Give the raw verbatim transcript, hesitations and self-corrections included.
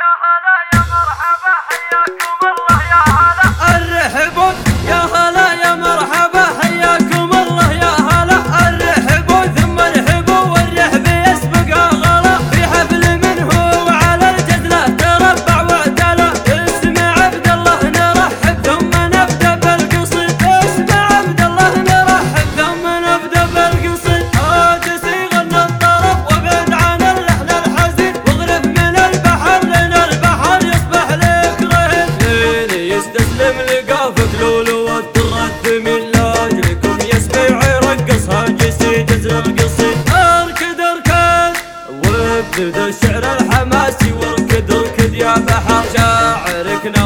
يا هلا يا مرحبا حياكم الله يا هلا. الرحبوا يا هلا يا مرحبا حياكم الله يا هلا. الرحبوا ثم ارحبوا والرحب يسبق غلا، في حفل منه وعلى الجزلة تربع واعتلى. اسمع عبد الله نرحب ثم نبدا بالقصيد. اسمع عبد الله نرحب ثم نبدا بالقصيد. عاجز يغنى الطرب وابعد عن اللحن الحزين، واغرف من البحر لين البحر يصبح لك رهين. لين يستسلم لقافك لولو والتراثم لاجلكم يسمع يرقصها جسي جزر القصيد. اركد اركد وابتدى الشعر الحماسي، واركد اركد يا بحر شاعرك